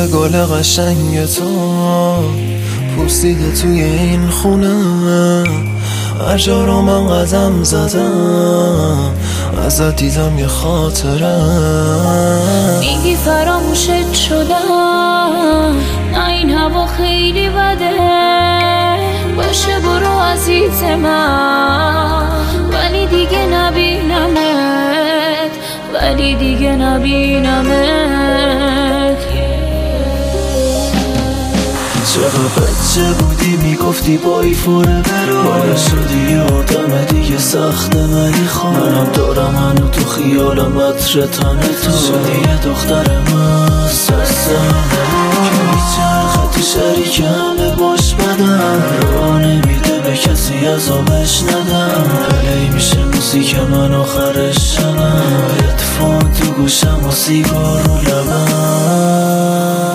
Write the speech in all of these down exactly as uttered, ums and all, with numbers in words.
به گل قشنگ تو پوسیده توی این خونه، هر جا رو من قدم زدم ازت دیدم یه خاطره. میگی فراموشت شدم، نه این هوا خیلی بده، باشه برو عزیز من، ولی دیگه نبینمت، ولی دیگه نبینمت. چقدر بچه بودی میگفتی بای فوره برو، بالا شدی یه آدم دیگه سخته ولی خواه، منم دارم هنو تو خیالم عطر تنه تو، شدی یه دختر مستسم که میچرخه تو شریک همه باش بدم، راه نمیده به کسی عذابش ندم، پلی میشه موزیک من آخرش شبم، هدفون تو گوشم و سیگار رو لبم.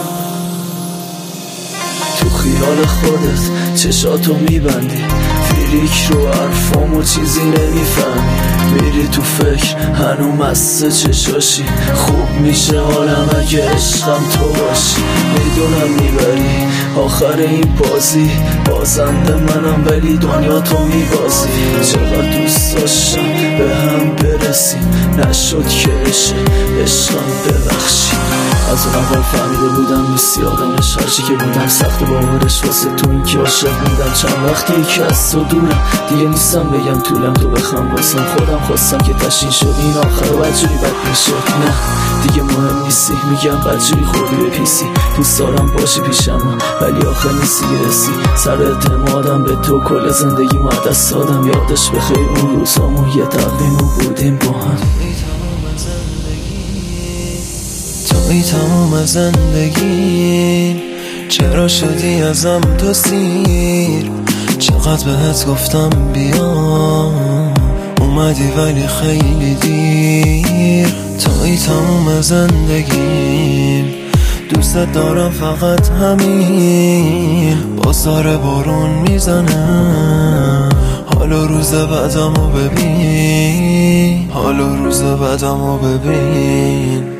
تو خیال خودت چشاتو میبندی، فیریک رو حرفامو چیزی نمیفهمی، میری تو فکر هنو مست چشاشی، خوب میشه حالم اگه عشقم تو باشی، میدونم میبری آخر این بازی، بازنده منم ولی دنیا تو میبازی، چقدر دوست داشتم به هم برسیم، نشد که عشق عشقم ببخشی. از اون اول فهمیده بودم دوست یادمش، هرچی که بودم سخت باورش، واسه تو این که عاشق بودم، چند وقتی که از تو دورم دیگه نیستم بگم طولم، تو بخوام واسم خودم خواستم که تشین شد این آخر و بدجوری بد میشد، نه دیگه مهم نیستی، میگم بدجوری خوردی به پیسی، دوست دارم باشی پیشم ولی آخر نیستی گرسی، سر اعتمادم به تو کل زندگی ما دست دادم، یادش بخیر اون روزامون یه تقویم بودیم با هم. توی تمام زندگی چرا شدی ازم تو سیر، چقدر بهت گفتم بیا اومدی ولی خیلی دیر، توی تمام زندگی دوست دارم فقط همین، بازار بارون میزنه حالا روز بعدمو ببین، حالا روز بعدمو ببین.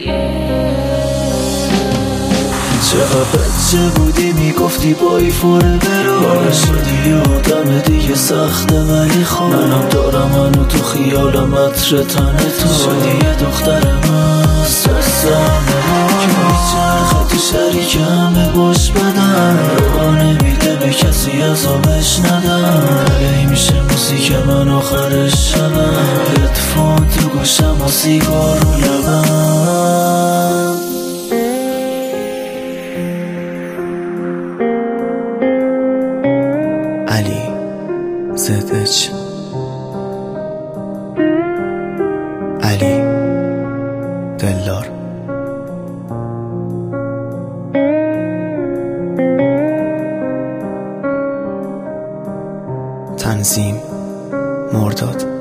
چقدر بچه بودی میگفتی بای فوره برو، بالا شدی یه آدم دیگه سخته ولی خواه، منم دارم هنو تو خیالم عطر تنه تو، شدی یه دختر مستسم که میچرخه تو شریک همه باش بدم، راه نمیده به کسی عذابش ندم، پلی میشه موزیک من آخرش شبم، هدفون تو گوشم و سیگار رو لبم. علی زدچ علی دلدار. تنظیم مرداد.